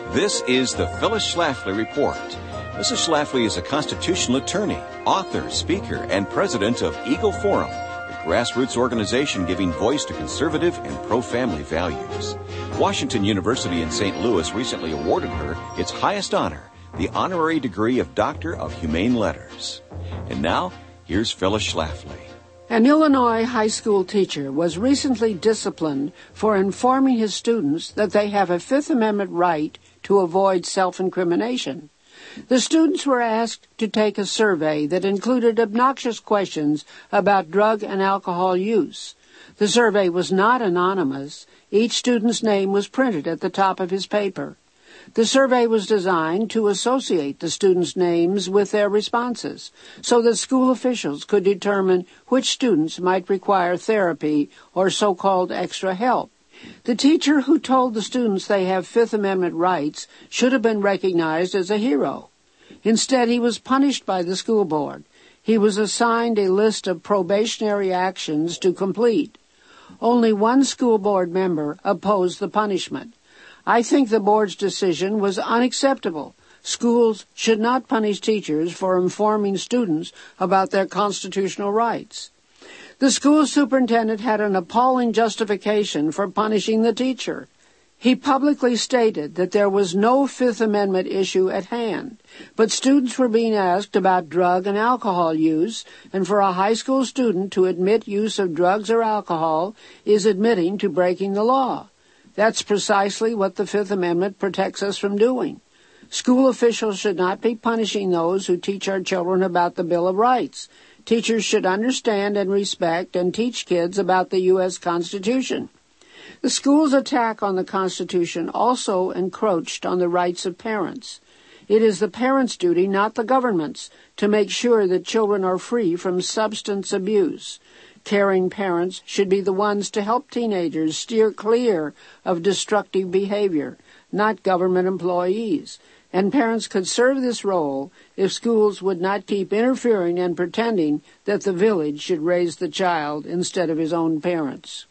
This is the Phyllis Schlafly Report. Mrs. Schlafly is a constitutional attorney, author, speaker, and president of Eagle Forum, the grassroots organization giving voice to conservative and pro-family values. Washington University in St. Louis recently awarded her its highest honor, the honorary degree of Doctor of Humane Letters. And now, here's Phyllis Schlafly. An Illinois high school teacher was recently disciplined for informing his students that they have a Fifth Amendment right to avoid self-incrimination. The students were asked to take a survey that included obnoxious questions about drug and alcohol use. The survey was not anonymous. Each student's name was printed at the top of his paper. The survey was designed to associate the students' names with their responses so that school officials could determine which students might require therapy or so-called extra help. The teacher who told the students they have Fifth Amendment rights should have been recognized as a hero. Instead, he was punished by the school board. He was assigned a list of probationary actions to complete. Only one school board member opposed the punishment. I think the board's decision was unacceptable. Schools should not punish teachers for informing students about their constitutional rights. The school superintendent had an appalling justification for punishing the teacher. He publicly stated that there was no Fifth Amendment issue at hand, but students were being asked about drug and alcohol use, and for a high school student to admit use of drugs or alcohol is admitting to breaking the law. That's precisely what the Fifth Amendment protects us from doing. School officials should not be punishing those who teach our children about the Bill of Rights. Teachers should understand and respect and teach kids about the U.S. Constitution. The school's attack on the Constitution also encroached on the rights of parents. It is the parents' duty, not the government's, to make sure that children are free from substance abuse. Caring parents should be the ones to help teenagers steer clear of destructive behavior, not government employees. And parents could serve this role if schools would not keep interfering and pretending that the village should raise the child instead of his own parents.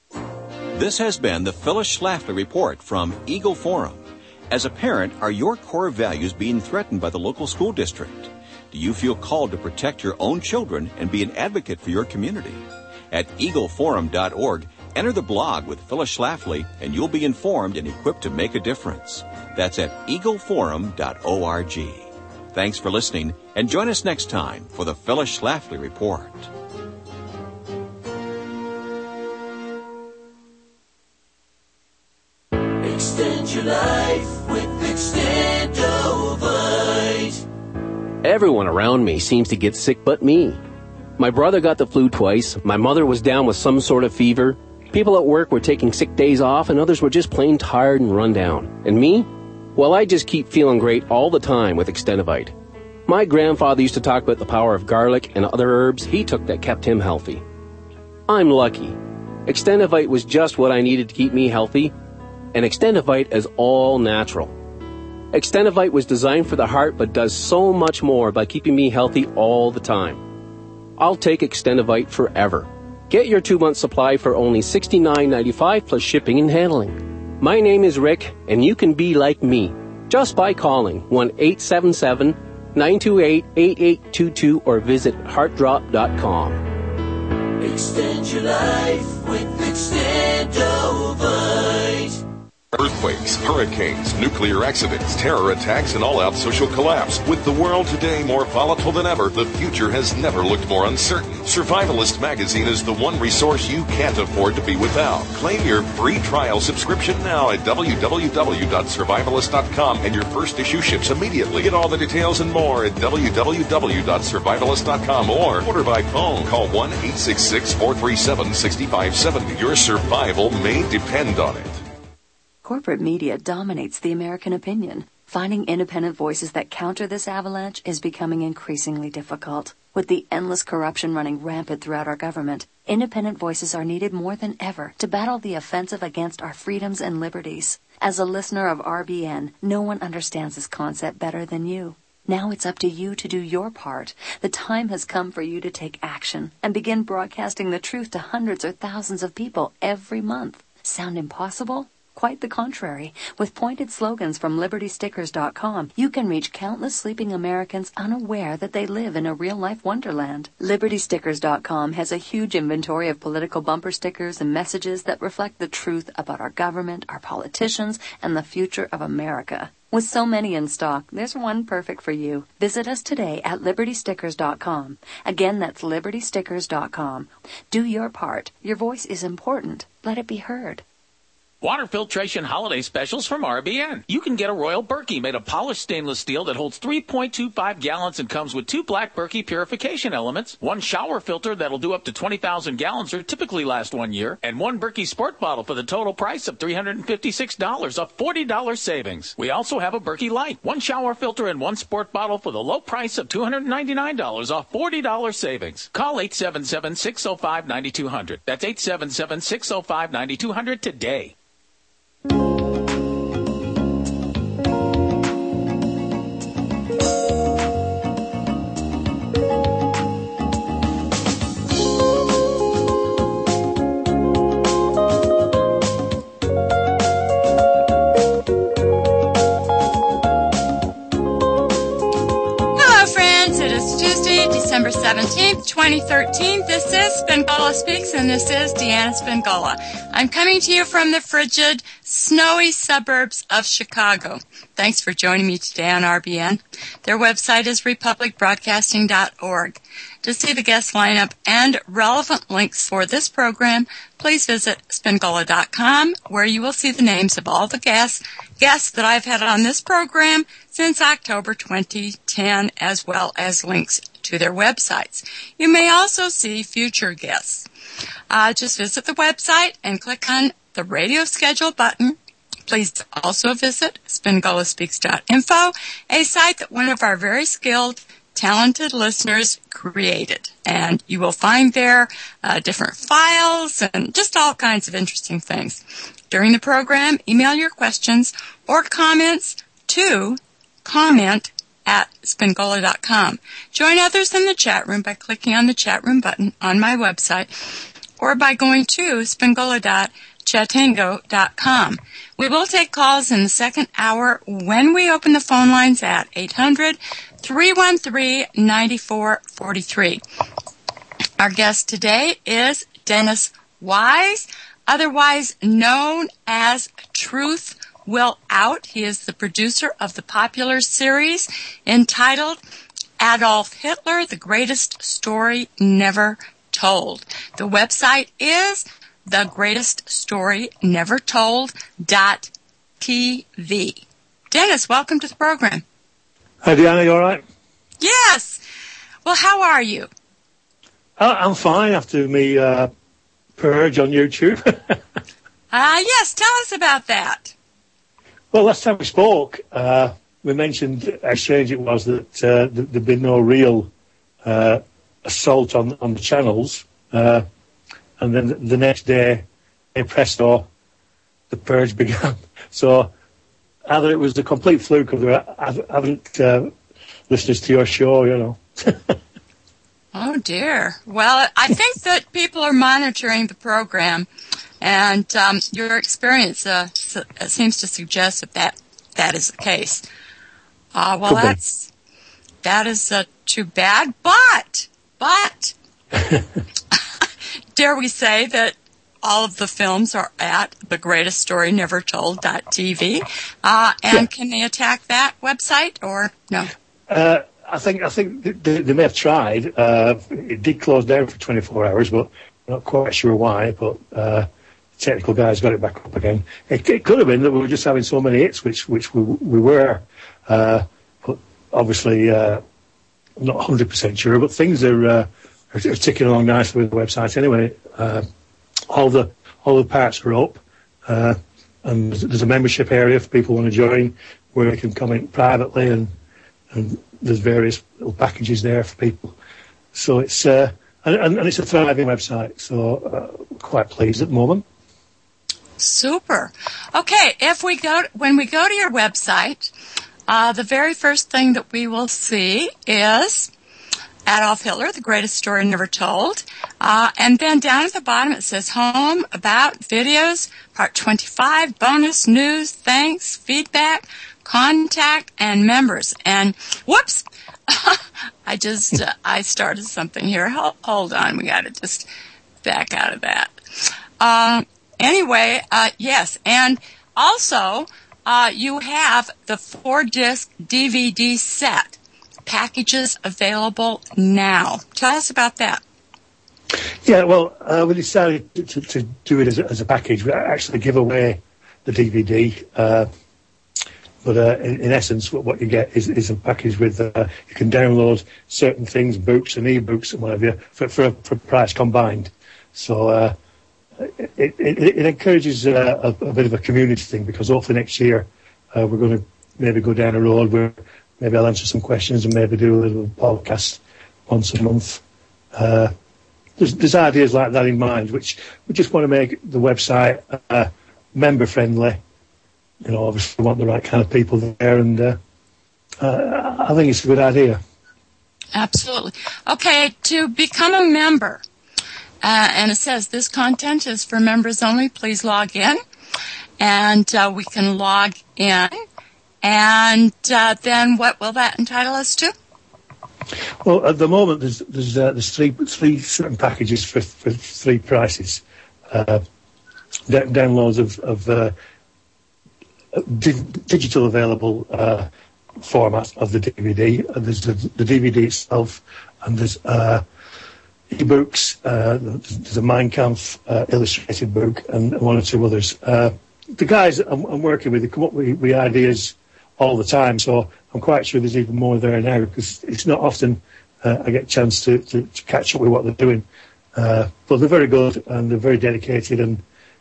This has been the Phyllis Schlafly Report from Eagle Forum. As a parent, are your core values being threatened by the local school district? Do you feel called to protect your own children and be an advocate for your community? At eagleforum.org, enter the blog with Phyllis Schlafly, and you'll be informed and equipped to make a difference. That's at eagleforum.org. Thanks for listening, and join us next time for the Phyllis Schlafly Report. Extend your life with Extendovite. Everyone around me seems to get sick but me. My brother got the flu twice, my mother was down with some sort of fever, people at work were taking sick days off, and others were just plain tired and run down. And me? Well, I just keep feeling great all the time with Extendovite. My grandfather used to talk about the power of garlic and other herbs he took that kept him healthy. I'm lucky. Extendovite was just what I needed to keep me healthy, and Extendovite is all natural. Extendovite was designed for the heart but does so much more by keeping me healthy all the time. I'll take Extendovite forever. Get your 2-month supply for only $69.95 plus shipping and handling. My name is Rick, and you can be like me just by calling 1-877-928-8822 or visit heartdrop.com. Extend your life with Extendovite. Earthquakes, hurricanes, nuclear accidents, terror attacks, and all-out social collapse. With the world today more volatile than ever, the future has never looked more uncertain. Survivalist magazine is the one resource you can't afford to be without. Claim your free trial subscription now at www.survivalist.com, and your first issue ships immediately. Get all the details and more at www.survivalist.com or order by phone. Call 1-866-437-6570. Your survival may depend on it. Corporate media dominates the American opinion. Finding independent voices that counter this avalanche is becoming increasingly difficult. With the endless corruption running rampant throughout our government, independent voices are needed more than ever to battle the offensive against our freedoms and liberties. As a listener of RBN, no one understands this concept better than you. Now it's up to you to do your part. The time has come for you to take action and begin broadcasting the truth to hundreds or thousands of people every month. Sound impossible? Quite the contrary. With pointed slogans from LibertyStickers.com, you can reach countless sleeping Americans unaware that they live in a real-life wonderland. LibertyStickers.com has a huge inventory of political bumper stickers and messages that reflect the truth about our government, our politicians, and the future of America. With so many in stock, there's one perfect for you. Visit us today at LibertyStickers.com. Again, that's LibertyStickers.com. Do your part. Your voice is important. Let it be heard. Water filtration holiday specials from RBN. You can get a Royal Berkey made of polished stainless steel that holds 3.25 gallons and comes with 2 black Berkey purification elements, 1 shower filter that'll do up to 20,000 gallons or typically last 1 year, and 1 Berkey Sport bottle for the total price of $356, a $40 savings. We also have a Berkey Light, 1 shower filter and 1 sport bottle for the low price of $299, a $40 savings. Call 877-605-9200. That's 877-605-9200 today. December 17th, 2013. This is Spingola Speaks, and this is Deanna Spingola. I'm coming to you from the frigid, snowy suburbs of Chicago. Thanks for joining me today on RBN. Their website is republicbroadcasting.org. To see the guest lineup and relevant links for this program, please visit Spingola.com, where you will see the names of all the guests that I've had on this program since October 2010, as well as links to their websites. You may also see future guests. Just visit the website and click on the radio schedule button. Please also visit SpingolaSpeaks.info, a site that one of our very skilled, talented listeners created. And you will find there different files and just all kinds of interesting things. During the program, email your questions or comments to comment@Spingola.com. Join others in the chat room by clicking on the chat room button on my website or by going to Spingola.chatango.com. We will take calls in the second hour when we open the phone lines at 800-313-9443. Our guest today is Dennis Wise, otherwise known as Truth Will Out. He is the producer of the popular series entitled Adolf Hitler, The Greatest Story Never Told. The website is thegreateststorynnevertold.tv. Dennis, welcome to the program. Hi, Deanna, you all right? Yes. Well, how are you? I'm fine after me purge on YouTube. Yes, tell us about that. Well, last time we spoke, we mentioned how strange it was that there'd been no real assault on the channels. And then the next day, presto, the purge began. So either it was a complete fluke or I haven't listened to your show, you know. Oh, dear. Well, I think that people are monitoring the program, and your experience seems to suggest that is the case. Well, that is too bad, but dare we say that all of the films are at thegreateststorynnevertold.tv, and can they attack that website or no? I think they may have tried. It did close down for 24 hours, but I'm not quite sure why. But the technical guys got it back up again. It could have been that we were just having so many hits, which we were. But obviously, I'm not 100% sure. But things are ticking along nicely with the website anyway. All the parts are up, and there's a membership area for people who want to join where they can comment privately, and there's various little packages there for people. So it's and it's a thriving website. So quite pleased at the moment. Super. Okay, when we go to your website, the very first thing that we will see is Adolf Hitler, The Greatest Story Never Told. And then down at the bottom it says home, about, videos, part 25, bonus, news, thanks, feedback, contact, and members. And whoops, I started something here. Hold on, we got to just back out of that. Anyway, yes, and also you have the 4-disc DVD set. Packages available now. Tell us about that. Yeah, well, we decided to do it as a package. We actually give away the DVD, but in essence, what you get is a package with you can download certain things, books and e-books and whatever, for a price combined. So it encourages a bit of a community thing, because hopefully next year we're going to maybe go down a road where maybe I'll answer some questions and maybe do a little podcast once a month. There's ideas like that in mind, which we just want to make the website member friendly. You know, obviously we want the right kind of people there, and I think it's a good idea. Absolutely. Okay, to become a member, and it says this content is for members only. Please log in, and we can log in, and then what will that entitle us to? Well, at the moment, there's three certain packages for 3 prices. Downloads of digital available format of the DVD. There's the DVD itself, and there's e-books. There's a Mein Kampf illustrated book, and 1 or 2 others. The guys I'm working with, they come up with ideas all the time, so I'm quite sure there's even more there now, because it's not often I get a chance to catch up with what they're doing. But they're very good, and they're very dedicated, and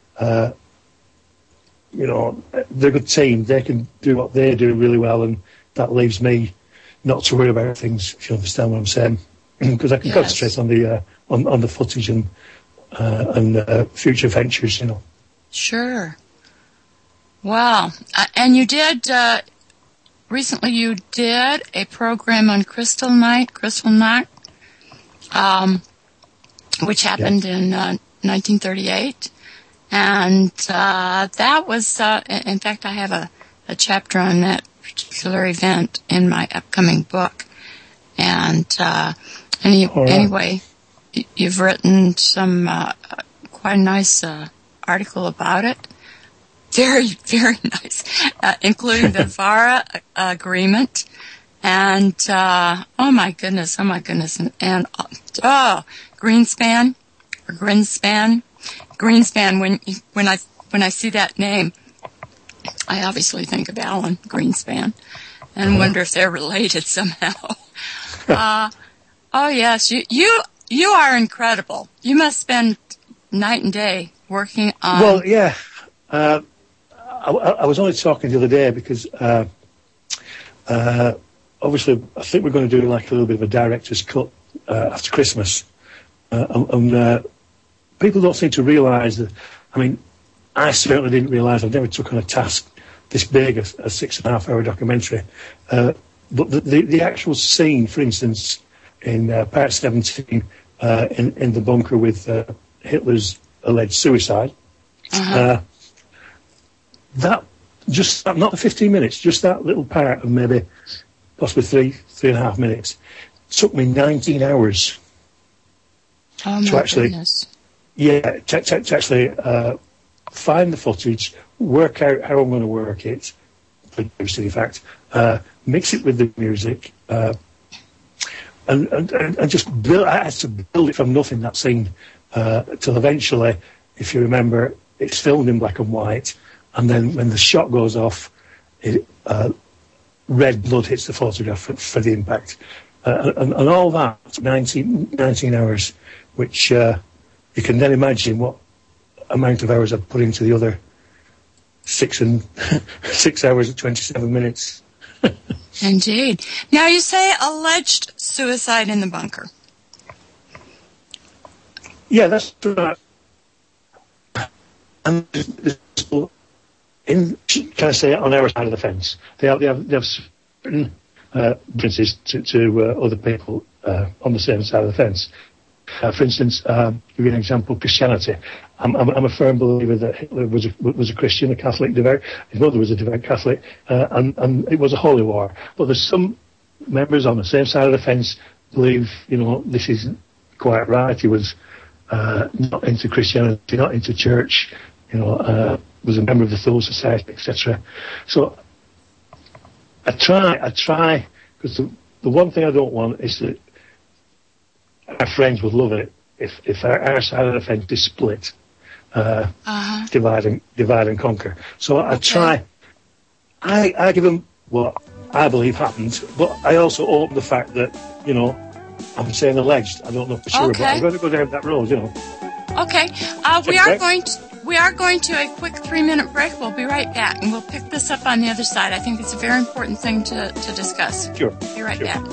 you know, they're a good team. They can do what they do really well, and that leaves me not to worry about things, if you understand what I'm saying, because I can concentrate on the footage and future ventures, you know. Sure. Wow. And you did, recently you did a program on Kristallnacht, which happened in 1938. And that was, in fact, I have a chapter on that particular event in my upcoming book. And anyway, you've written some quite a nice article about it. Very, very nice, including the VARA agreement. And, oh my goodness. And Greenspan. Greenspan, when I see that name, I obviously think of Alan Greenspan and wonder if they're related somehow. Oh yes, you are incredible. You must spend night and day working on. Well, yeah. I was only talking the other day because obviously I think we're going to do like a little bit of a director's cut after Christmas, and people don't seem to realise that. I mean, I certainly didn't realise. I've never took on a task this big, a 6.5-hour documentary. But the actual scene, for instance, in part 17, in the bunker with Hitler's alleged suicide, that just not the 15 minutes, just that little part of maybe possibly 3.5 minutes, took me 19 hours to actually. Goodness. Yeah, to actually find the footage, work out how I'm going to work it, produce it in fact, mix it with the music, and just build. I had to build it from nothing, that scene, till eventually, if you remember, it's filmed in black and white, and then when the shot goes off, red blood hits the photograph for the impact, and all that 19 hours, which. You can then imagine what amount of hours I've put into the other 6 hours and 27 minutes. Indeed. Now you say alleged suicide in the bunker. Yeah, that's right. And can I say, on our side of the fence, they have certain differences to other people on the same side of the fence. For instance, give you an example, Christianity. I'm a firm believer that Hitler was a Christian, a Catholic, devout. His mother was a devout Catholic, and it was a holy war. But there's some members on the same side of the fence believe, this isn't quite right. He was not into Christianity, not into church, was a member of the Thule Society, etc. So I try, because the one thing I don't want is that our friends would love it if our side of the fence is split, divide and conquer. So I try. I give them what I believe happened, but I also open the fact that I'm saying alleged. I don't know for sure, but I'm going to go down that road. Okay. We are going to a quick 3-minute break. We'll be right back, and we'll pick this up on the other side. I think it's a very important thing to discuss. Sure. Be right back.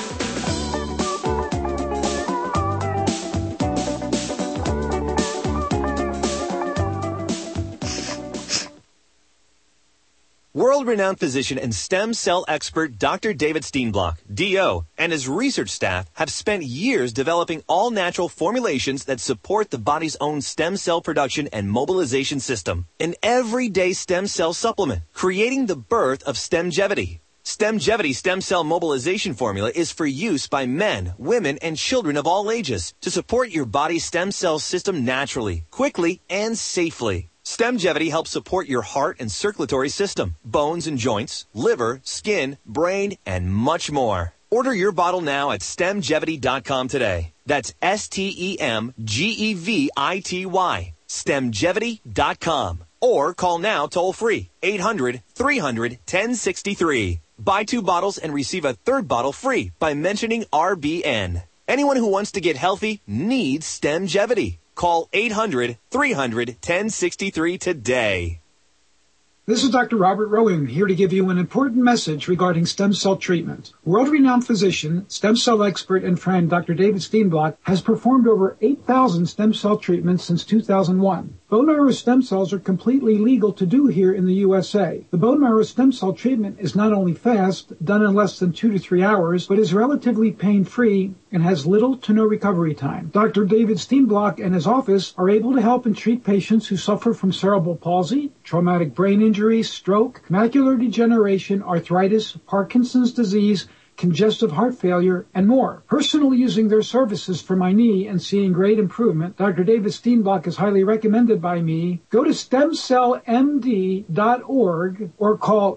World-renowned physician and stem cell expert Dr. David Steenblock, DO, and his research staff have spent years developing all-natural formulations that support the body's own stem cell production and mobilization system. An everyday stem cell supplement, creating the birth of Stemgevity. Stemgevity stem cell mobilization formula is for use by men, women, and children of all ages to support your body's stem cell system naturally, quickly, and safely. Stemgevity helps support your heart and circulatory system, bones and joints, liver, skin, brain, and much more. Order your bottle now at stemgevity.com today. That's STEMGEVITY, stemgevity.com. Or call now toll free, 800-300-1063. Buy 2 bottles and receive a 3rd bottle free by mentioning RBN. Anyone who wants to get healthy needs Stemgevity. Call 800-300-1063 today. This is Dr. Robert Rowan, here to give you an important message regarding stem cell treatment. World-renowned physician, stem cell expert, and friend Dr. David Steenblock has performed over 8,000 stem cell treatments since 2001. Bone marrow stem cells are completely legal to do here in the USA. The bone marrow stem cell treatment is not only fast, done in less than 2 to 3 hours, but is relatively pain-free and has little to no recovery time. Dr. David Steenblock and his office are able to help and treat patients who suffer from cerebral palsy, traumatic brain injury, stroke, macular degeneration, arthritis, Parkinson's disease, congestive heart failure, and more. Personally using their services for my knee and seeing great improvement, Dr. David Steenblock is highly recommended by me. Go to stemcellmd.org or call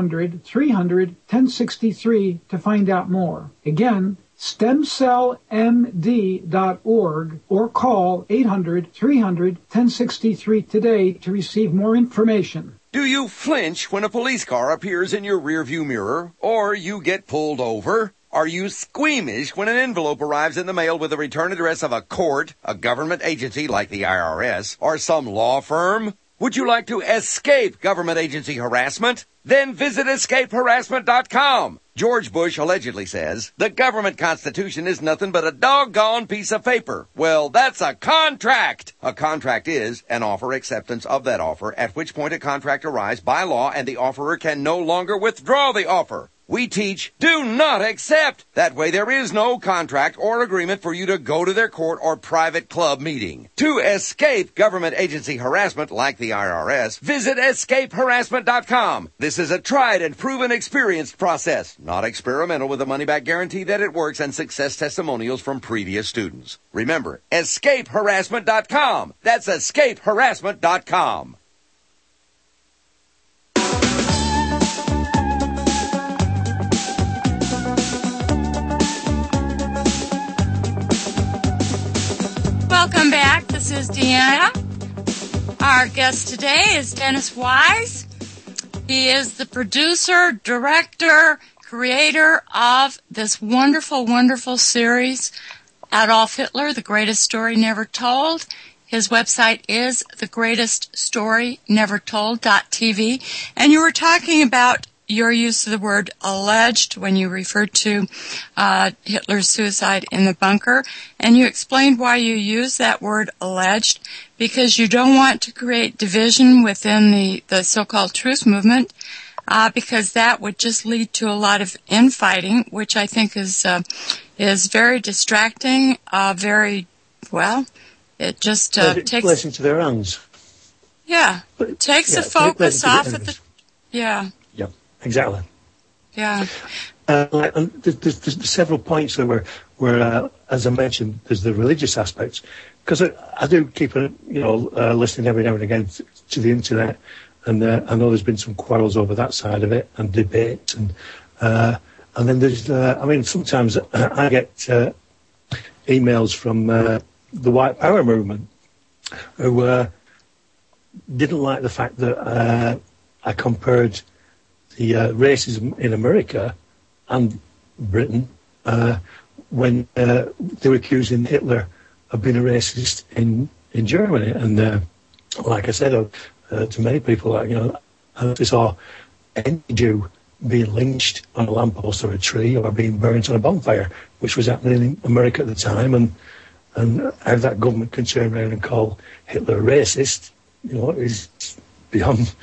800-300-1063 to find out more. Again, stemcellmd.org or call 800-300-1063 today to receive more information. Do you flinch when a police car appears in your rearview mirror or you get pulled over? Are you squeamish when an envelope arrives in the mail with the return address of a court, a government agency like the IRS, or some law firm? Would you like to escape government agency harassment? Then visit escapeharassment.com. George Bush allegedly says, the government constitution is nothing but a doggone piece of paper. Well, that's a contract. A contract is an offer acceptance of that offer, at which point a contract arrives by law and the offerer can no longer withdraw the offer. We teach, do not accept. That way there is no contract or agreement for you to go to their court or private club meeting. To escape government agency harassment like the IRS, visit escapeharassment.com. This is a tried and proven experienced process, not experimental, with a money-back guarantee that it works and success testimonials from previous students. Remember, escapeharassment.com. That's escapeharassment.com. Welcome back. This is Deanna. Our guest today is Dennis Wise. He is the producer, director, creator of this wonderful, wonderful series, Adolf Hitler, The Greatest Story Never Told. His website is thegreateststorynevertold.tv. And you were talking about your use of the word alleged when you referred to Hitler's suicide in the bunker. And you explained why you use that word alleged, because you don't want to create division within the so-called truth movement, because that would just lead to a lot of infighting, which I think is very distracting, very well, it just takes plays into their hands. Yeah, it takes the focus off of the. Yeah. Yeah, exactly. Yeah. And there's several points that were as I mentioned, there's the religious aspects, because I do keep listening every now and again to the internet, and I know there's been some quarrels over that side of it and debate, and then there's sometimes I get emails from the White Power movement who didn't like the fact that I compared the racism in America and Britain when they were accusing Hitler of being a racist in Germany. And like I said to many people, I saw any Jew being lynched on a lamppost or a tree or being burnt on a bonfire, which was happening in America at the time, and how that government can turn around and call Hitler a racist, is beyond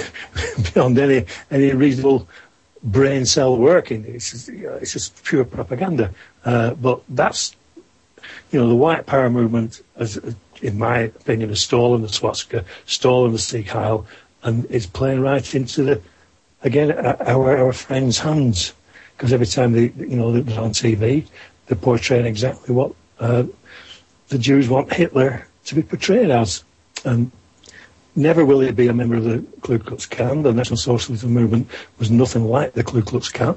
any reasonable brain cell working. It's just pure propaganda. But that's, the White Power movement, in my opinion, has stolen the swastika, stolen the Sieg Heil, and is playing right into our friends' hands. Because every time they're on TV, they're portraying exactly what the Jews want Hitler to be portrayed as. And never will he be a member of the Ku Klux Klan. The National Socialism movement was nothing like the Ku Klux Klan.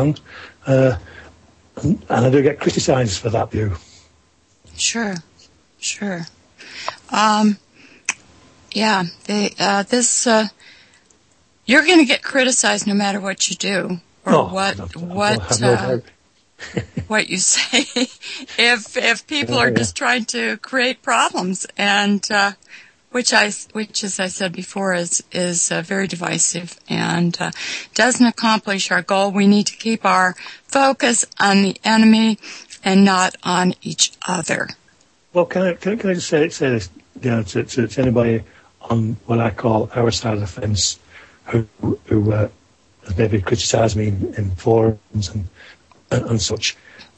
And I do get criticised for that view. Sure. Yeah, you're going to get criticized no matter what you do or what you say. If people are just trying to create problems, and which, as I said before, is very divisive and doesn't accomplish our goal. We need to keep our focus on the enemy and not on each other. Well, can I just say this, to anybody on what I call our side of the fence who has maybe criticised me in forums and such.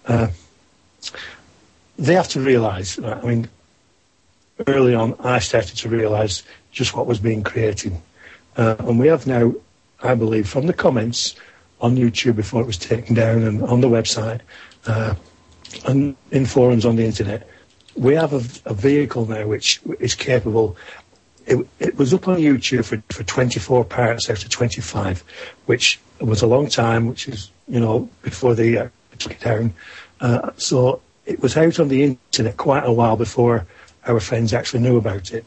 They have to realise, early on I started to realise just what was being created. And we have now, I believe, from the comments on YouTube before it was taken down and on the website and in forums on the internet, we have a vehicle now which is capable. It was up on YouTube for 24 parts out of 25, which was a long time, which is, before they took it down. So it was out on the internet quite a while before our friends actually knew about it.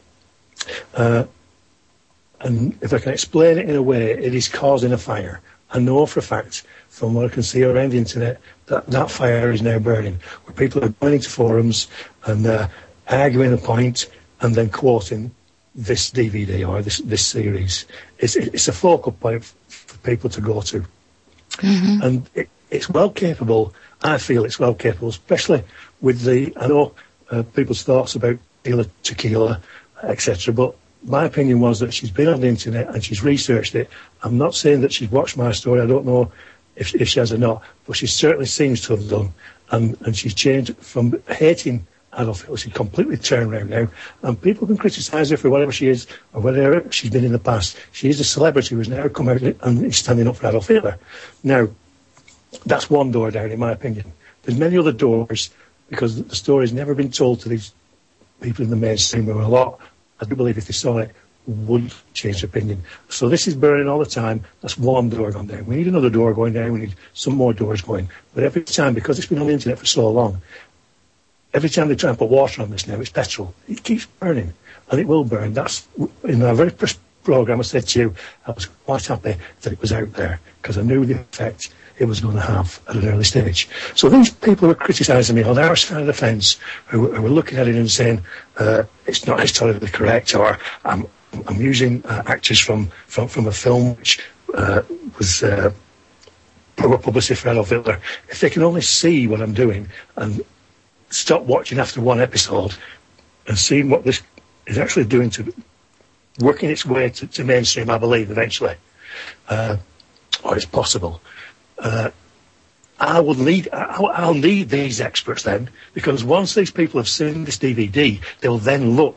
And if I can explain it in a way, it is causing a fire. I know for a fact, from what I can see around the internet, that fire is now burning, where people are going into forums and arguing a point and then quoting this DVD or this series. It's a focal point for people to go to. Mm-hmm. And it's well capable, I feel it's well capable, especially with I know people's thoughts about tequila, etc., but my opinion was that she's been on the internet and she's researched it. I'm not saying that she's watched my story. I don't know if she has or not, but she certainly seems to have done. And she's changed from hating Adolf Hitler. She's completely turned around now. And people can criticise her for whatever she is or whatever she's been in the past. She is a celebrity who's now come out and is standing up for Adolf Hitler. Now, that's one door down, in my opinion. There's many other doors, because the story's never been told to these people in the mainstream who are a lot, I do believe if they saw it, would change their opinion. So this is burning all the time. That's one door going down. We need another door going down. We need some more doors going. But every time, because it's been on the internet for so long, every time they try and put water on this now, it's petrol. It keeps burning, and it will burn. That's, in our very first programme, I said to you, I was quite happy that it was out there, because I knew the effect it was going to have at an early stage. So these people who are criticising me on our side of the fence, who are looking at it and saying it's not historically correct, or I'm using actors from a film which was poor publicity for Adolf Hitler, if they can only see what I'm doing and stop watching after one episode and seeing what this is actually doing to working its way to mainstream, I believe, eventually, or it's possible. I'll need these experts then, because once these people have seen this DVD, they'll then look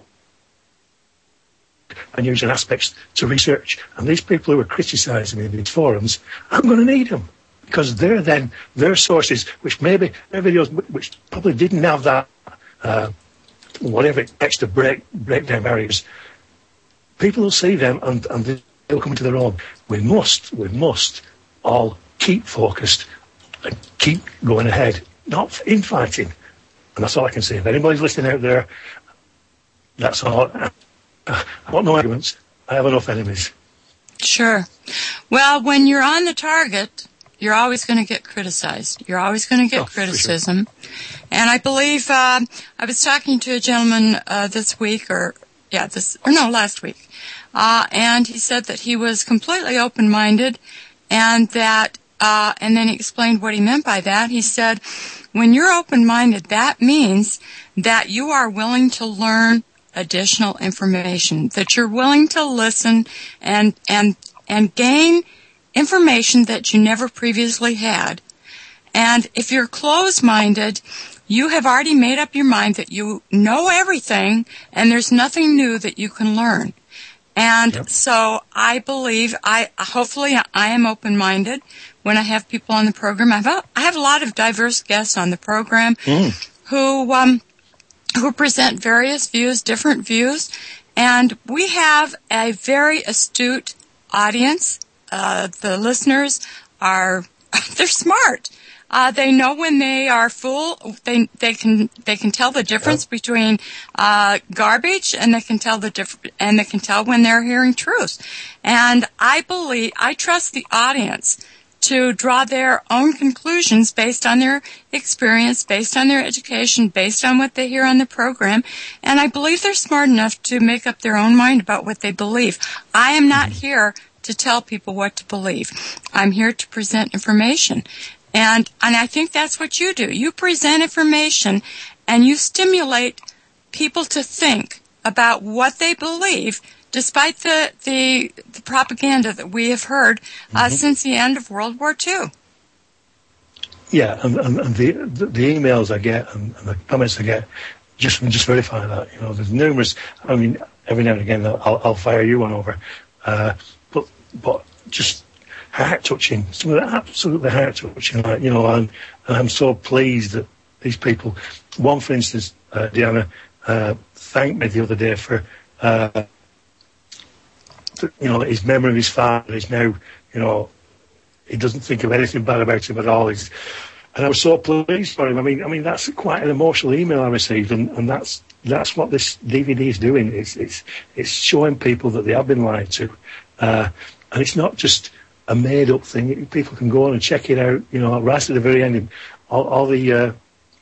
and using aspects to research. And these people who are criticising me in these forums, I'm going to need them, because they're then their sources, which maybe their videos, which probably didn't have that whatever extra breakdown barriers. People will see them and they'll come into their own. We must all keep focused and keep going ahead, not infighting. And that's all I can say. If anybody's listening out there, that's all. I want no arguments. I have enough enemies. Sure. Well, when you're on the target, you're always going to get criticized. You're always going to get criticism. Sure. And I believe I was talking to a gentleman last week, and he said that he was completely open-minded, and that and then he explained what he meant by that. He said, when you're open-minded, that means that you are willing to learn additional information, that you're willing to listen and gain information that you never previously had. And if you're closed-minded, you have already made up your mind that you know everything and there's nothing new that you can learn. And so I believe hopefully I am open-minded when I have people on the program. I have a lot of diverse guests on the program who present various views, different views, and we have a very astute audience. The listeners they're smart. They know when they are full. They can tell the difference between garbage, and they can tell when they're hearing truth. And I trust the audience to draw their own conclusions based on their experience, based on their education, based on what they hear on the program. And I believe they're smart enough to make up their own mind about what they believe. I am not here to tell people what to believe. I'm here to present information. And I think that's what you do. You present information and you stimulate people to think about what they believe, despite the propaganda that we have heard since the end of World War II. Yeah, and the emails I get and the comments I get just verify that. You know, there's numerous. I mean, every now and again I'll fire you one over, but just heart-touching. Some of that absolutely heart-touching. Like, you know, and I'm so pleased that these people. One, for instance, Deanna thanked me the other day for. His memory of his father is now, he doesn't think of anything bad about him at all. And I was so pleased for him. I mean, that's quite an emotional email I received, and that's what this DVD is doing. It's showing people that they have been lied to, and it's not just a made-up thing. People can go on and check it out. Right at the very end, all the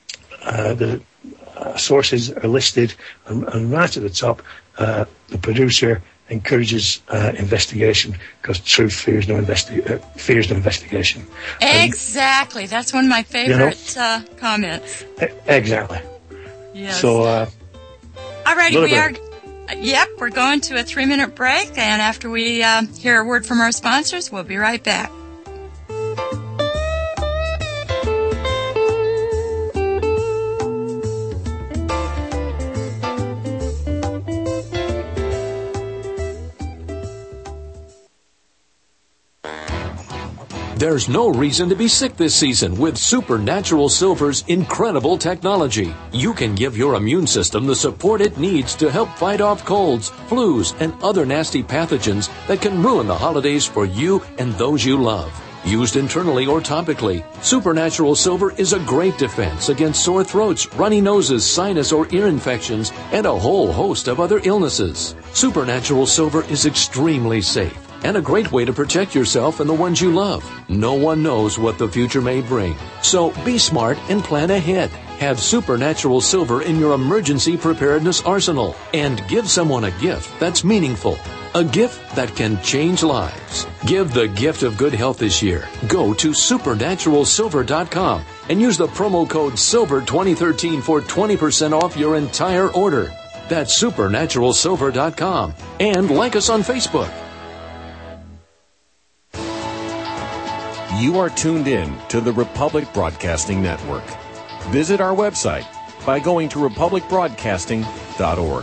sources are listed, and right at the top, the producer encourages investigation, because truth fears no investigation. Exactly. That's one of my favorite comments. Exactly. Yes. So, all righty, we're going to a 3-minute break, and after we hear a word from our sponsors, we'll be right back. There's no reason to be sick this season with Supernatural Silver's incredible technology. You can give your immune system the support it needs to help fight off colds, flus, and other nasty pathogens that can ruin the holidays for you and those you love. Used internally or topically, Supernatural Silver is a great defense against sore throats, runny noses, sinus or ear infections, and a whole host of other illnesses. Supernatural Silver is extremely safe and a great way to protect yourself and the ones you love. No one knows what the future may bring. So be smart and plan ahead. Have Supernatural Silver in your emergency preparedness arsenal and give someone a gift that's meaningful. A gift that can change lives. Give the gift of good health this year. Go to supernaturalsilver.com and use the promo code SILVER2013 for 20% off your entire order. That's supernaturalsilver.com. And like us on Facebook. You are tuned in to the Republic Broadcasting Network. Visit our website by going to republicbroadcasting.org.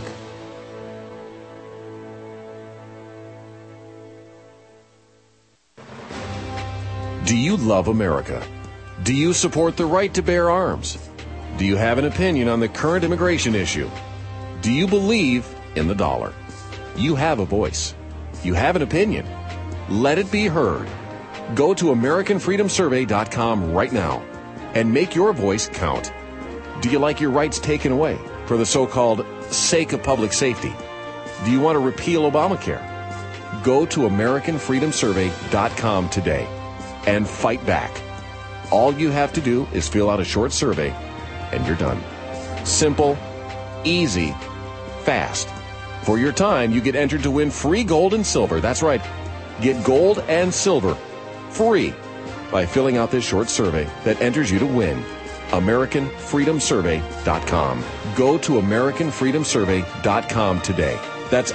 Do you love America? Do you support the right to bear arms? Do you have an opinion on the current immigration issue? Do you believe in the dollar? You have a voice. You have an opinion. Let it be heard. Go to AmericanFreedomSurvey.com right now and make your voice count. Do you like your rights taken away for the so-called sake of public safety? Do you want to repeal Obamacare? Go to AmericanFreedomSurvey.com today and fight back. All you have to do is fill out a short survey and you're done. Simple, easy, fast. For your time, you get entered to win free gold and silver. That's right. Get gold and silver free by filling out this short survey that enters you to win. AmericanFreedomSurvey.com. Go to AmericanFreedomSurvey.com today. That's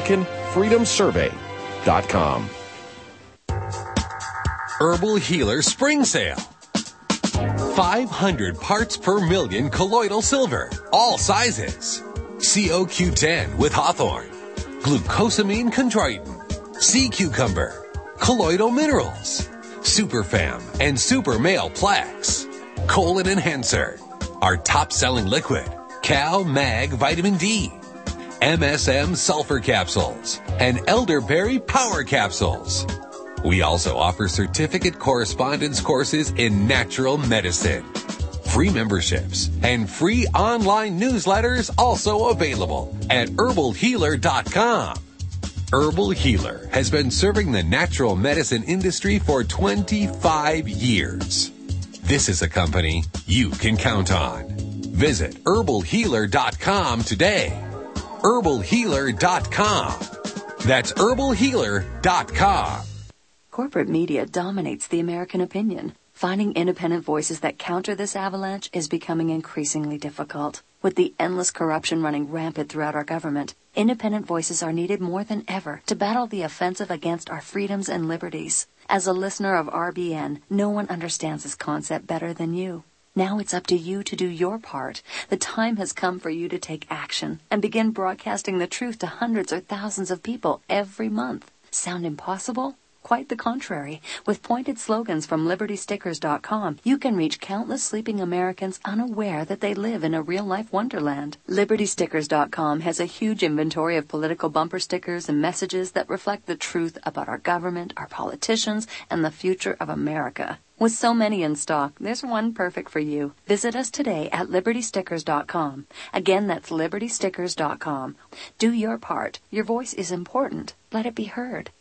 AmericanFreedomSurvey.com. Herbal Healer Spring Sale. 500 parts per million colloidal silver, all sizes. COQ10 with hawthorn, glucosamine chondroitin, sea cucumber, colloidal minerals, Superfam and Super Male Plex, colon enhancer, our top-selling liquid, Cal Mag Vitamin D, MSM sulfur capsules, and elderberry power capsules. We also offer certificate correspondence courses in natural medicine. Free memberships and free online newsletters also available at herbalhealer.com. Herbal Healer has been serving the natural medicine industry for 25 years. This is a company you can count on. Visit herbalhealer.com today. herbalhealer.com. That's herbalhealer.com. Corporate media dominates the American opinion. Finding independent voices that counter this avalanche is becoming increasingly difficult. With the endless corruption running rampant throughout our government, independent voices are needed more than ever to battle the offensive against our freedoms and liberties. As a listener of RBN, no one understands this concept better than you. Now it's up to you to do your part. The time has come for you to take action and begin broadcasting the truth to hundreds or thousands of people every month. Sound impossible? Quite the contrary. With pointed slogans from LibertyStickers.com, you can reach countless sleeping Americans unaware that they live in a real-life wonderland. LibertyStickers.com has a huge inventory of political bumper stickers and messages that reflect the truth about our government, our politicians, and the future of America. With so many in stock, there's one perfect for you. Visit us today at LibertyStickers.com. Again, that's LibertyStickers.com. Do your part. Your voice is important. Let it be heard.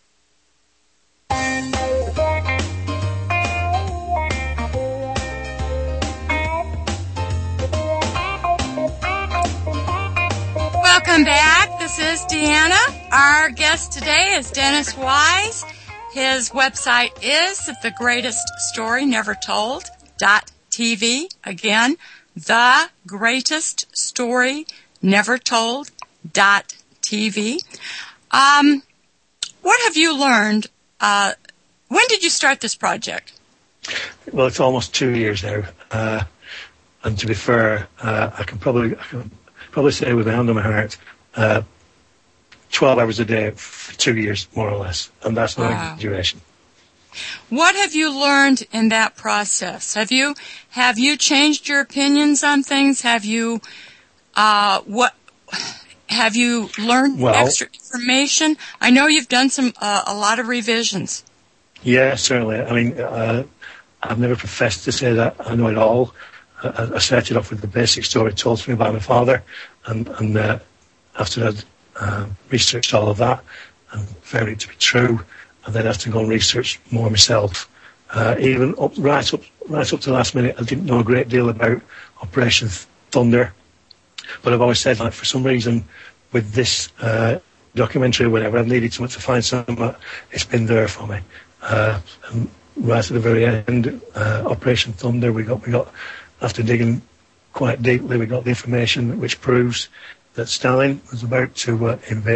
Welcome back. This is Deanna. Our guest today is Dennis Wise. His website is thegreateststorynevertold.tv. Again, thegreateststorynevertold.tv. What have you learned? When did you start this project? Well, it's almost 2 years now. And to be fair, I can probably say with my hand on my heart, 12 hours a day for 2 years, more or less. And that's not a duration. What have you learned in that process? Have you changed your opinions on things? Have you learned extra information? I know you've done a lot of revisions. Yeah, certainly. I mean, I've never professed to say that I know it all. I started off with the basic story told to me by my father, and after I'd researched all of that and found it to be true, and then I had to go and research more myself. Even right up to the last minute, I didn't know a great deal about Operation Thunder, but I've always said, like, for some reason, with this documentary or whatever, I've needed something to find something. It's been there for me. And right at the very end, Operation Thunder, we got after digging quite deeply, we got the information which proves that Stalin was about to invade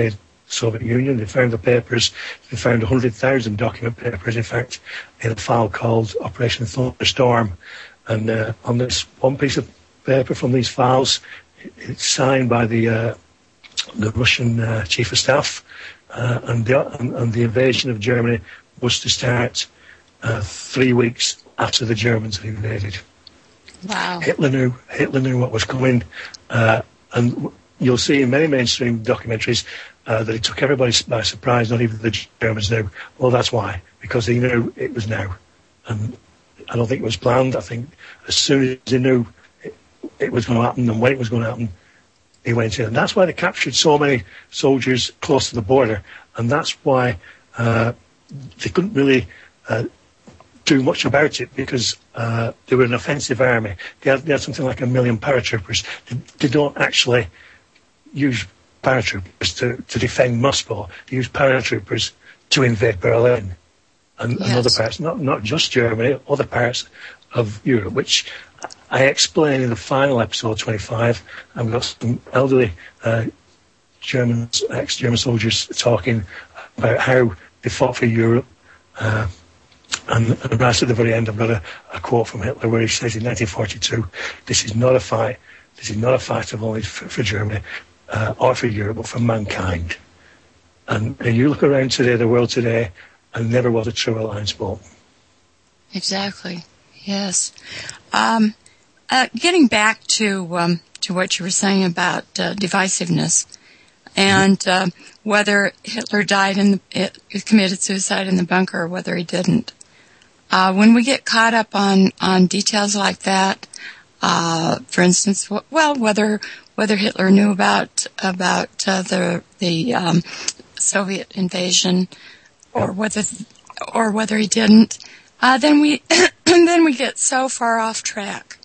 Soviet Union. They found the papers. They found 100,000 document papers, in fact, in a file called Operation Thunderstorm. And on this one piece of paper from these files, it's signed by the Russian chief of staff, and the invasion of Germany was to start 3 weeks after the Germans had invaded. Wow. Hitler knew what was coming, and you'll see in many mainstream documentaries that it took everybody by surprise. Not even the Germans knew. Well, that's why, because he knew it was now, and I don't think it was planned. I think as soon as he knew it was going to happen and when it was going to happen, he went in. And that's why they captured so many soldiers close to the border, and that's why they couldn't really do much about it, because they were an offensive army. They had something like 1 million paratroopers. They don't actually use paratroopers to defend Moscow. They use paratroopers to invade Berlin and other parts, not just Germany, other parts of Europe, which I explain in the final episode 25. I've got some elderly ex-German soldiers talking about how they fought for Europe. And right at the very end, I've got a quote from Hitler where he says in 1942, this is not a fight of only for Germany or for Europe, but for mankind. And you look around today, the world today, and never was a true alliance spoke. Exactly. Yes. Getting back to what you were saying about divisiveness and whether Hitler committed suicide in the bunker or whether he didn't. When we get caught up on details like that, for instance, whether Hitler knew about the Soviet invasion or whether he didn't, then we get so far off track.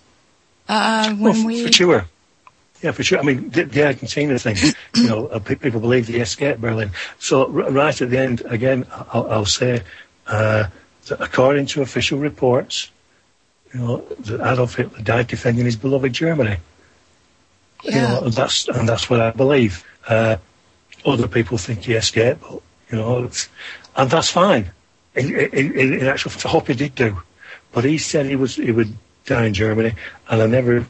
For sure. Yeah, for sure. I mean, the Argentina thing, people believe he escaped Berlin. So right at the end, again, I'll say that according to official reports, that Adolf Hitler died defending his beloved Germany. Yeah. And that's what I believe. Other people think he escaped, but and that's fine. In actual fact, I hope he did do, but he said he would die in Germany, and I never,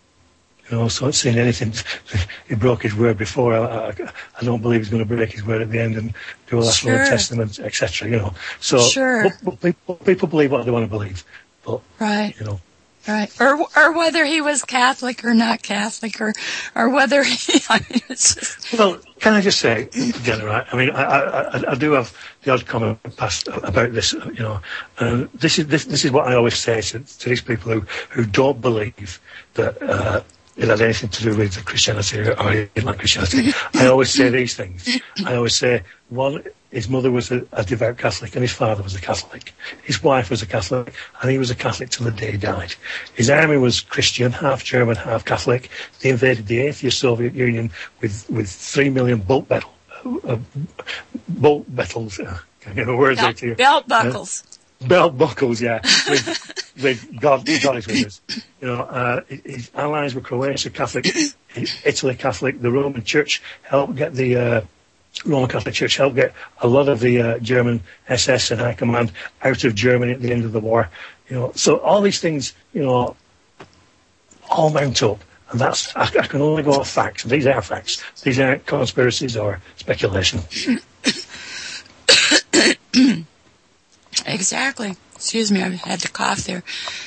seen anything. He broke his word before. I don't believe he's going to break his word at the end and do a last will and testament, etc. So, sure. But people believe what they want to believe. But, right. Right. Or whether he was Catholic or not Catholic, or whether he, it's just... Well, can I just say, again, right, I mean, I do have the odd comment past about this, this is what I always say to these people who don't believe that, it had anything to do with Christianity or Islamic Christianity. I always say these things. I always say, one, his mother was a devout Catholic and his father was a Catholic. His wife was a Catholic and he was a Catholic till the day he died. His army was Christian, half German, half Catholic. They invaded the atheist Soviet Union with 3 million belt buckles. Can't get the words out to you. Belt buckles. Belt buckles, yeah. With God is with us. His allies were Croatia Catholic, Italy Catholic. The Roman Church helped get Roman Catholic Church helped get a lot of the German SS and High Command out of Germany at the end of the war. So all these things, all mount up, and that's I can only go off facts. These are facts. These aren't conspiracies or speculation. Exactly. Excuse me, I had to cough there.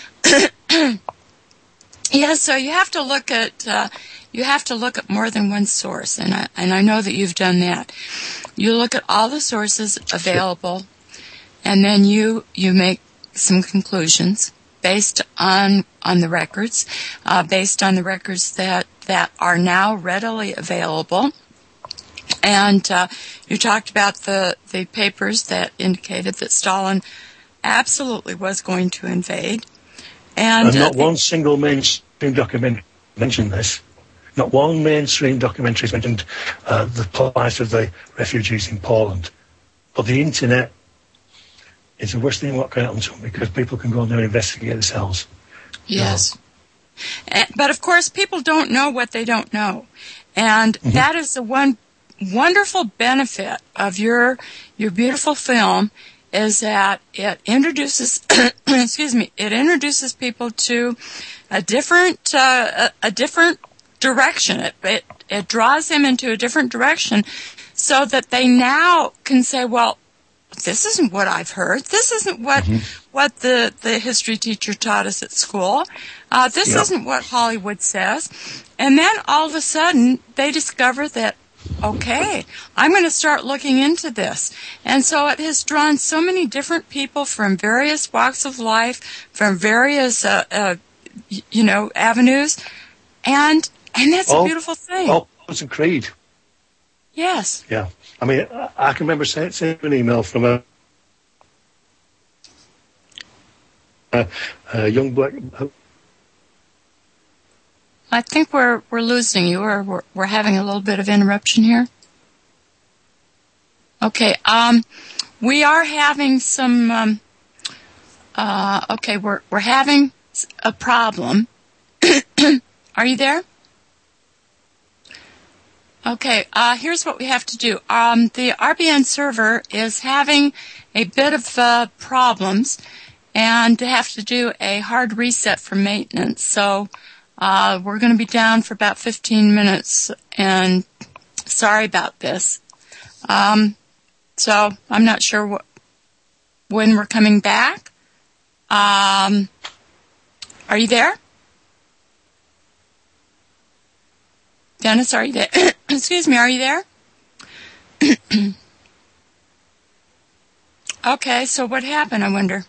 Yeah, so you have to look at more than one source, and I know that you've done that. You look at all the sources available, and then you make some conclusions based on the records, based on the records that are now readily available. And you talked about the papers that indicated that Stalin absolutely was going to invade. And not one single mainstream documentary mentioned this. Not one mainstream documentary has mentioned the plight of the refugees in Poland. But the internet is the worst thing what can happen to them, because people can go in there and investigate themselves. Yes. But of course, people don't know what they don't know. And that is the one wonderful benefit of your beautiful film is that it introduces it introduces people to a different direction. It draws them into a different direction so that they now can say, well, this isn't what I've heard. This isn't what the history teacher taught us at school. This isn't what Hollywood says. And then all of a sudden they discover that, okay, I'm going to start looking into this. And so it has drawn so many different people from various walks of life, from various, avenues. And that's a beautiful thing. Oh, Dawson Creed. Yes. Yeah. I mean, I can remember sending an email from a young black... I think we're losing you, or we're having a little bit of interruption here. Okay, we are having some, we're having a problem. Are you there? Okay, here's what we have to do. The RBN server is having a bit of problems and have to do a hard reset for maintenance. So we're going to be down for about 15 minutes, and sorry about this. So I'm not sure when we're coming back. Are you there? Dennis, are you there? Excuse me, are you there? Okay, so what happened, I wonder?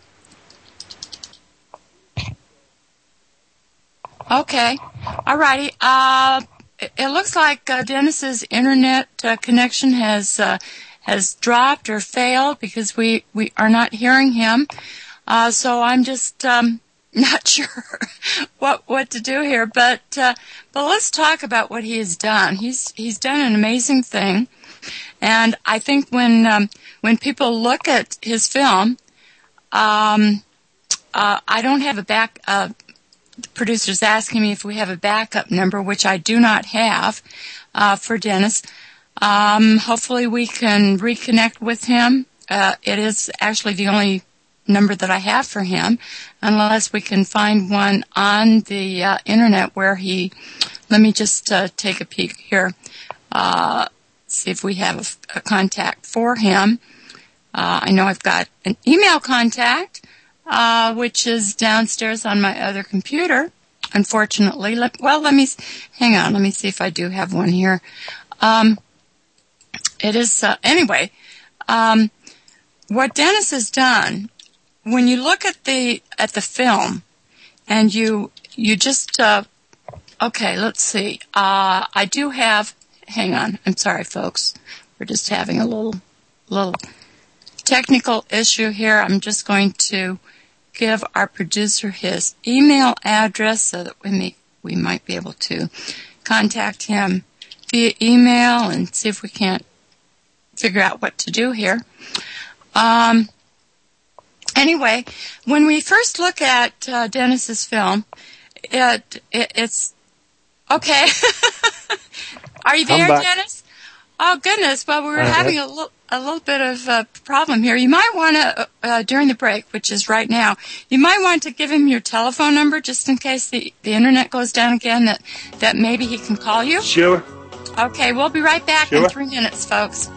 Okay, alrighty. It looks like Dennis's internet connection has dropped or failed because we are not hearing him. So I'm just not sure what to do here. But let's talk about what he has done. He's done an amazing thing, and I think when people look at his film, I don't have a back. The producer's asking me if we have a backup number, which I do not have for Dennis. Hopefully we can reconnect with him. It is actually the only number that I have for him, unless we can find one on the internet where he... Let me just take a peek here, see if we have a contact for him. I know I've got an email contact, which is downstairs on my other computer, unfortunately. Let me hang on. Let me see if I do have one here. It is anyway. What Dennis has done, when you look at the film, and you just okay, let's see. I do have. Hang on. I'm sorry, folks. We're just having a little technical issue here. I'm just going to give our producer his email address so that we might be able to contact him via email and see if we can't figure out what to do here. Anyway, when we first look at Dennis's film, it's okay. Are you there, Dennis? Oh goodness! Well, we were having a little bit of a problem here. You might want to, during the break, which is right now, you might want to give him your telephone number just in case the internet goes down again, that maybe he can call you. Sure. Okay, we'll be right back in 3 minutes, folks.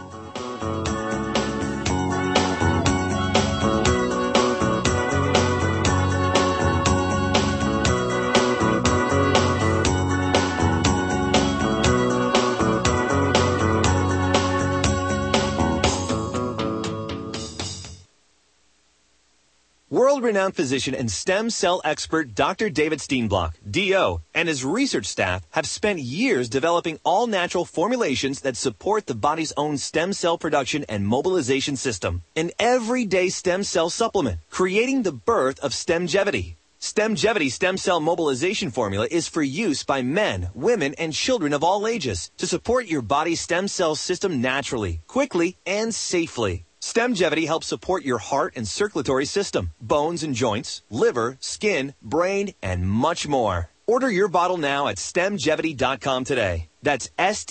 World-renowned physician and stem cell expert Dr. David Steenblock, DO, and his research staff have spent years developing all-natural formulations that support the body's own stem cell production and mobilization system. An everyday stem cell supplement, creating the birth of Stemgevity. Stemgevity stem cell mobilization formula is for use by men, women, and children of all ages to support your body's stem cell system naturally, quickly, and safely. Stemgevity helps support your heart and circulatory system, bones and joints, liver, skin, brain, and much more. Order your bottle now at STEMGevity.com today. That's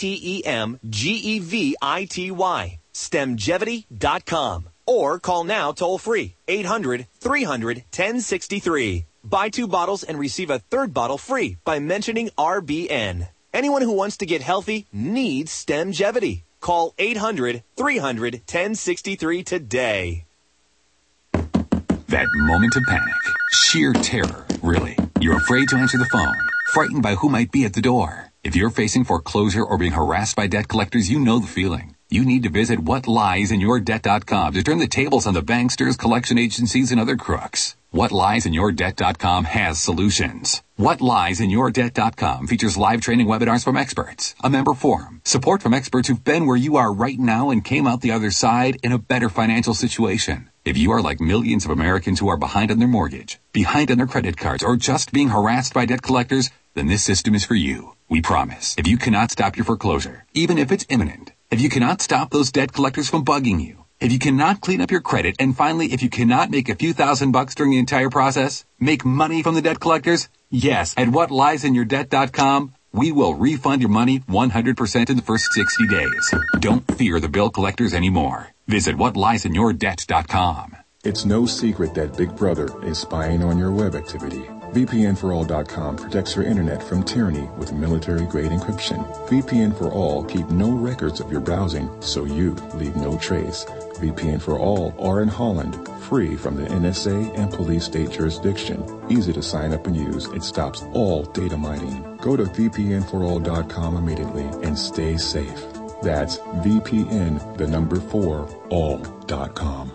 STEMGEVITY. STEMGevity.com. Or call now toll-free, 800-300-1063. Buy 2 bottles and receive a 3rd bottle free by mentioning RBN. Anyone who wants to get healthy needs STEMGevity. Call 800-300-1063 today. That moment of panic. Sheer terror, really. You're afraid to answer the phone, frightened by who might be at the door. If you're facing foreclosure or being harassed by debt collectors, you know the feeling. You need to visit whatliesInYourDebt.com to turn the tables on the banksters, collection agencies, and other crooks. WhatLiesInYourDebt.com has solutions. WhatLiesInYourDebt.com features live training webinars from experts, a member forum, support from experts who've been where you are right now and came out the other side in a better financial situation. If you are like millions of Americans who are behind on their mortgage, behind on their credit cards, or just being harassed by debt collectors, then this system is for you. We promise. If you cannot stop your foreclosure, even if it's imminent, if you cannot stop those debt collectors from bugging you, if you cannot clean up your credit, and finally, if you cannot make a few $1,000s during the entire process, make money from the debt collectors, yes, at WhatLiesInYourDebt.com, we will refund your money 100% in the first 60 days. Don't fear the bill collectors anymore. Visit WhatLiesInYourDebt.com. It's no secret that Big Brother is spying on your web activity. VPNforall.com protects your internet from tyranny with military-grade encryption. VPN for All keep no records of your browsing, so you leave no trace. VPN for All are in Holland, free from the NSA and police state jurisdiction. Easy to sign up and use. It stops all data mining. Go to VPNforall.com immediately and stay safe. That's VPN4all.com.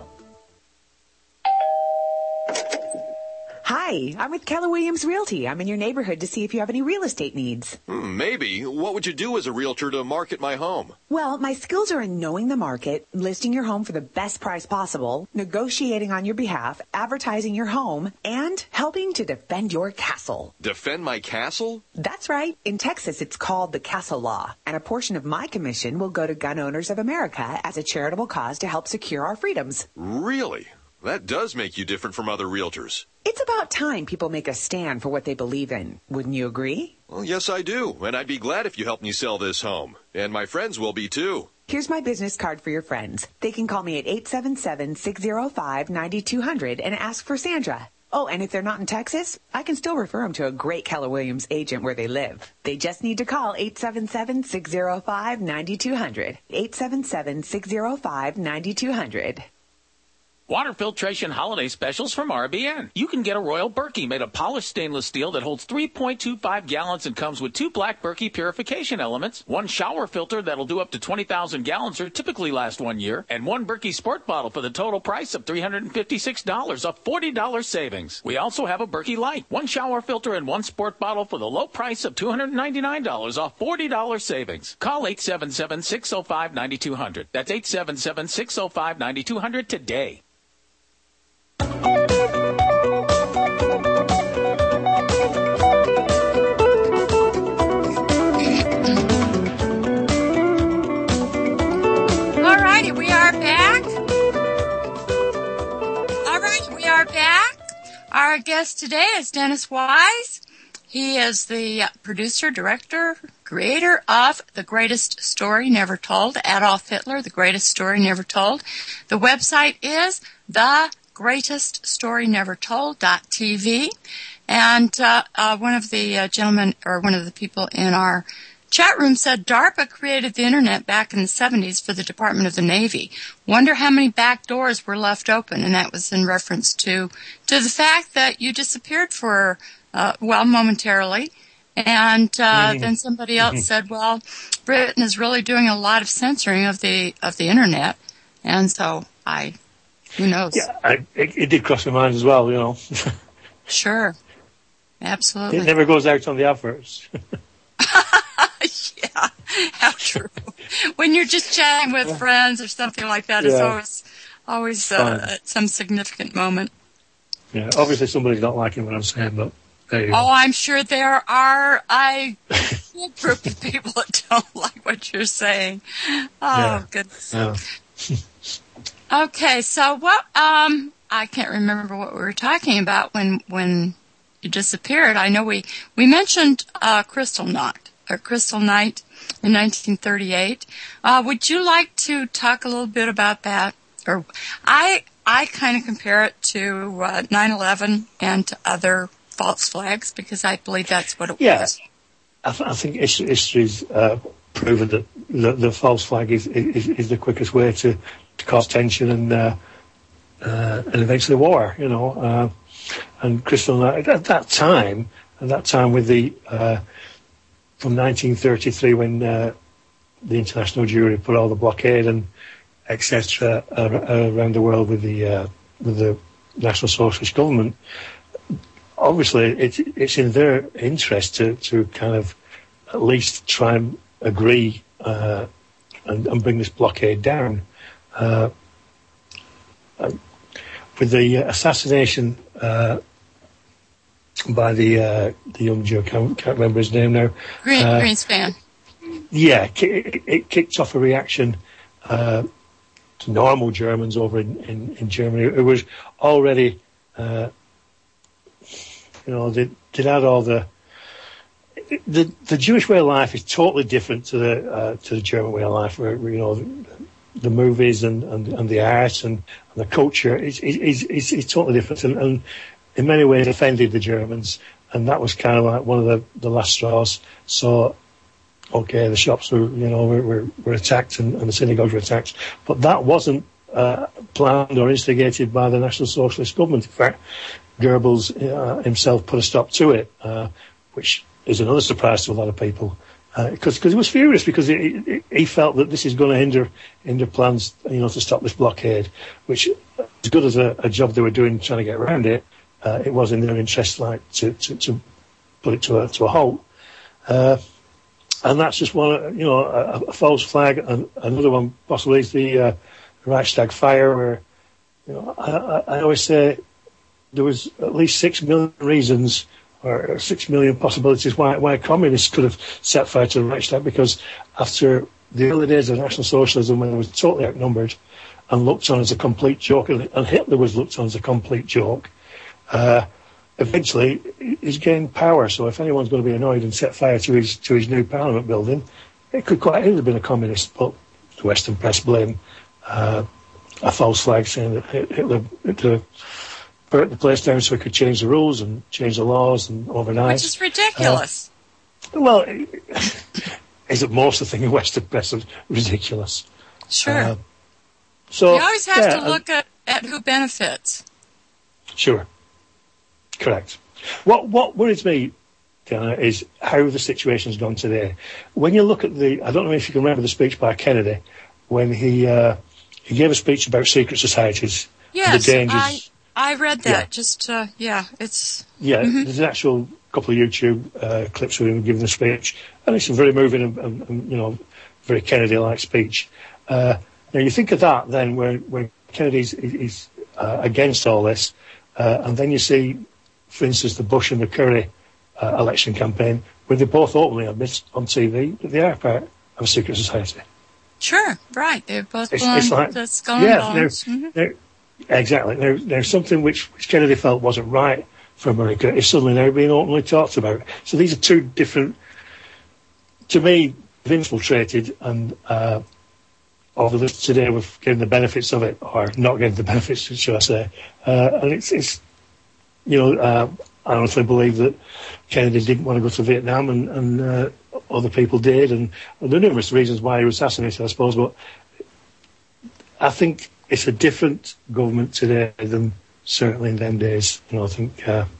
Hi, I'm with Keller Williams Realty. I'm in your neighborhood to see if you have any real estate needs. Maybe. What would you do as a realtor to market my home? Well, my skills are in knowing the market, listing your home for the best price possible, negotiating on your behalf, advertising your home, and helping to defend your castle. Defend my castle? That's right. In Texas, it's called the Castle Law, and a portion of my commission will go to Gun Owners of America as a charitable cause to help secure our freedoms. Really? That does make you different from other realtors. It's about time people make a stand for what they believe in. Wouldn't you agree? Well, yes, I do. And I'd be glad if you helped me sell this home. And my friends will be, too. Here's my business card for your friends. They can call me at 877-605-9200 and ask for Sandra. Oh, and if they're not in Texas, I can still refer them to a great Keller Williams agent where they live. They just need to call 877-605-9200. 877-605-9200. Water filtration holiday specials from RBN. You can get a Royal Berkey made of polished stainless steel that holds 3.25 gallons and comes with 2 black Berkey purification elements, 1 shower filter that'll do up to 20,000 gallons or typically last 1 year, and 1 Berkey Sport bottle for the total price of $356, a $40 savings. We also have a Berkey Light, 1 shower filter and 1 sport bottle for the low price of $299, a $40 savings. Call 877-605-9200. That's 877-605-9200 today. Our guest today is Dennis Wise. He is the producer, director, creator of The Greatest Story Never Told, Adolf Hitler, The Greatest Story Never Told. The website is thegreateststorynevertold.tv. And one of the gentlemen, or one of the people in our chat room said DARPA created the internet back in the 70s for the Department of the Navy. Wonder how many back doors were left open, and that was in reference to the fact that you disappeared for, momentarily. And then somebody else said, well, Britain is really doing a lot of censoring of the internet. And so who knows? Yeah, it did cross my mind as well, you know. Sure. Absolutely. It never goes out on the adverts. Yeah, how true. When you're just chatting with friends or something like that, it's always some significant moment. Yeah, obviously somebody's not liking what I'm saying, but there you go. Oh, I'm sure there are a group of people that don't like what you're saying. Oh, goodness. Yeah. Okay, so what? I can't remember what we were talking about when you disappeared. I know we mentioned Kristallnacht in 1938. Would you like to talk a little bit about that? Or I kind of compare it to 9/11 and to other false flags because I believe that's what it was. I think history's proven that the false flag is the quickest way to cause tension and eventually war. And Kristallnacht at that time with the from 1933 when the international jury put all the blockade and etc. around the world with the National Socialist government. Obviously, it's in their interest to kind of at least try and agree and bring this blockade down. With the assassination by the young Joe, can't remember his name now. Greenspan. Yeah, it kicked off a reaction to normal Germans over in Germany. It was already, they had all the Jewish way of life is totally different to the German way of life, where the movies and the art and the culture is totally different, and in many ways offended the Germans, and that was kind of like one of the last straws. So, okay, the shops were attacked and the synagogues were attacked, but that wasn't planned or instigated by the National Socialist government. In fact, Goebbels himself put a stop to it, which is another surprise to a lot of people, because he was furious, because he felt that this is going to hinder plans, to stop this blockade, which, as good as a job they were doing trying to get around it, it was in their interest, to put it to a halt. And that's just one, a false flag. And another one possibly is the Reichstag fire, where, I always say there was at least 6 million reasons or 6 million possibilities why communists could have set fire to the Reichstag, because after the early days of National Socialism, when it was totally outnumbered and looked on as a complete joke, and Hitler was looked on as a complete joke, eventually he's gained power. So if anyone's going to be annoyed and set fire to his new Parliament building, it could quite easily have been a communist. But the Western press blame a false flag, saying that Hitler burnt the place down so he could change the rules and change the laws and overnight. Which is ridiculous. Well, isn't most of the thing in Western press is ridiculous? Sure. So you always have to look at who benefits. Sure. Correct. What worries me, Diana, is how the situation's gone today. When you look at I don't know if you can remember the speech by Kennedy, when he gave a speech about secret societies. Yes, and the dangers. I read that. Yeah. It's... Yeah, there's an actual couple of YouTube clips of him giving the speech, and it's a very moving and very Kennedy-like speech. Now you think of that then, when Kennedy's is against all this, and then you see, for instance, the Bush and the Kerry election campaign, where they both openly admit on TV that they are part of a secret society. Sure, right. They're both it's like, the Skull and Bones. Exactly. Now, something which Kennedy felt wasn't right for America is suddenly now being openly talked about. So these are two different, to me, infiltrated, and obviously today we've given the benefits of it, or not given the benefits, should I say. And it's I honestly believe that Kennedy didn't want to go to Vietnam, and other people did, and there are numerous reasons why he was assassinated, I suppose, but I think it's a different government today than certainly in them days. I think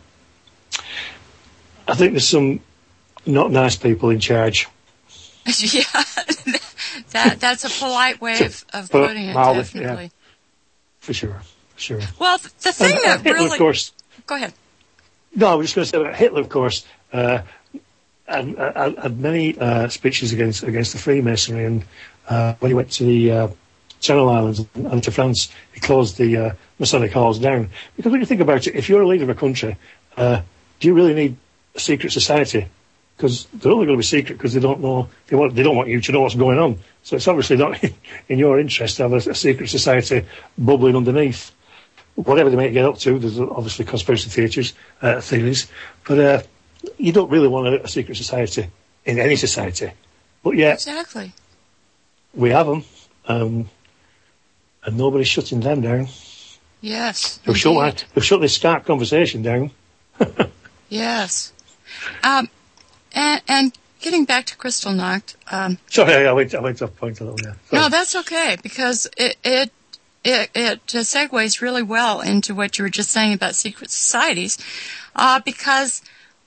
there's some not nice people in charge. Yeah, that's a polite way of putting it, definitely. Yeah, for sure. Well, the thing that Hitler, really... of course... Go ahead. No, I was just going to say about Hitler, of course, had many speeches against the Freemasonry, and when he went to the Channel Islands and to France, he closed the Masonic halls down. Because when you think about it, if you're a leader of a country, do you really need a secret society? Because they're only going to be secret because they don't know, they don't want you to know what's going on. So it's obviously not in your interest to have a secret society bubbling underneath. whatever they may get up to, there's obviously conspiracy theories, but you don't really want a secret society in any society. But yet, exactly, we have them, and nobody's shutting them down. Yes, they've shut this stark conversation down. Yes, and getting back to Kristallnacht. Sorry, I went off point a little bit. No, that's okay, because it segues really well into what you were just saying about secret societies, because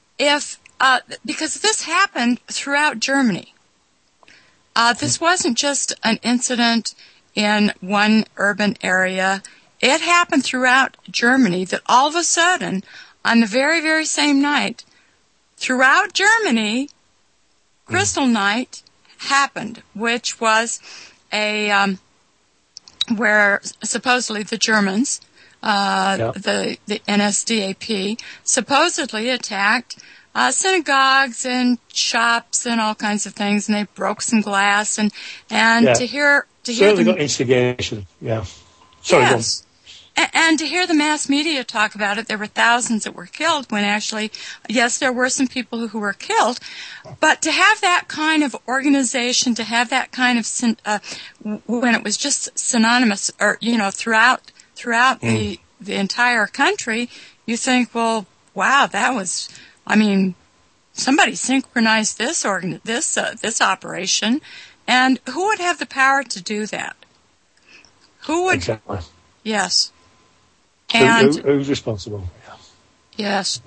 this happened throughout Germany. This wasn't just an incident in one urban area. It happened throughout Germany, that all of a sudden, on the very, very same night, throughout Germany, Kristallnacht happened, which was where supposedly the Germans, the NSDAP, supposedly attacked synagogues and shops and all kinds of things, and they broke some glass and to hear certainly got instigation. Yeah, sorry. Yes. And to hear the mass media talk about it, there were thousands that were killed when actually, yes, there were some people who were killed. But to have that kind of organization, to have that kind of, when it was just synonymous, or, throughout the entire country, you think, well, wow, that was, somebody synchronized this operation. And who would have the power to do that? Who would? Exactly. Yes. And who's responsible? Yeah. Yes,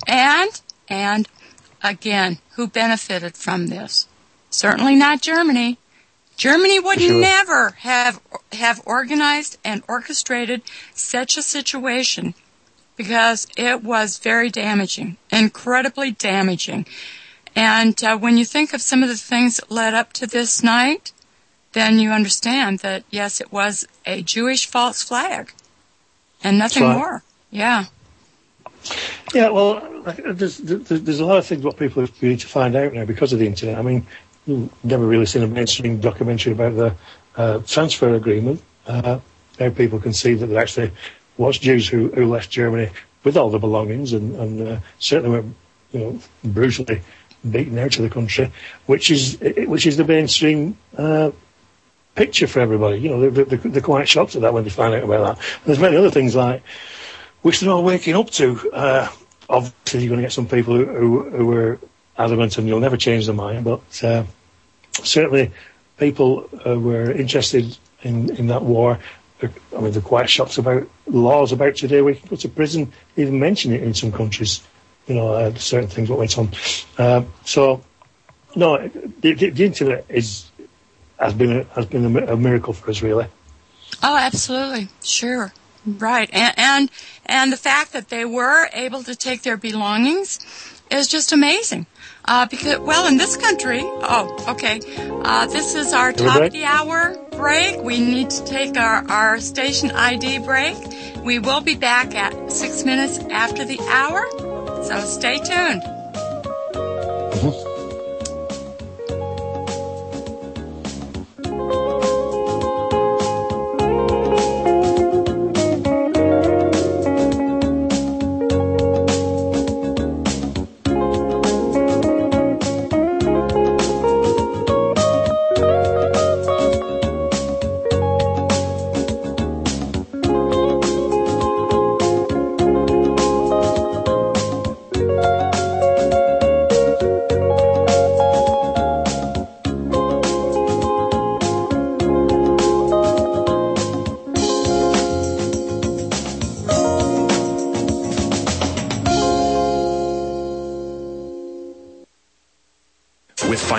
and again, who benefited from this? Certainly not Germany. Germany would never have organized and orchestrated such a situation, because it was very damaging, incredibly damaging. And when you think of some of the things that led up to this night, then you understand that yes, it was a Jewish false flag. And nothing more. Yeah. Yeah, well, there's a lot of things what people need to find out now because of the internet. You've never really seen a mainstream documentary about the transfer agreement. Now people can see that there actually was Jews who left Germany with all the belongings and certainly were brutally beaten out of the country, which is the mainstream picture for everybody. They're quite shocked at that when they find out about that. And there's many other things like which they're all waking up to. Obviously, you're going to get some people who are adamant and you'll never change their mind, but certainly people were interested in that war. They're quite shocked about laws about today where you can go to prison, even mention it in some countries. Certain things that went on. The internet has been a miracle for us, really. Oh, absolutely, sure, right, and the fact that they were able to take their belongings is just amazing. Because in this country, this is our top of the hour break. We need to take our station ID break. We will be back at 6 minutes after the hour, so stay tuned. Mm-hmm.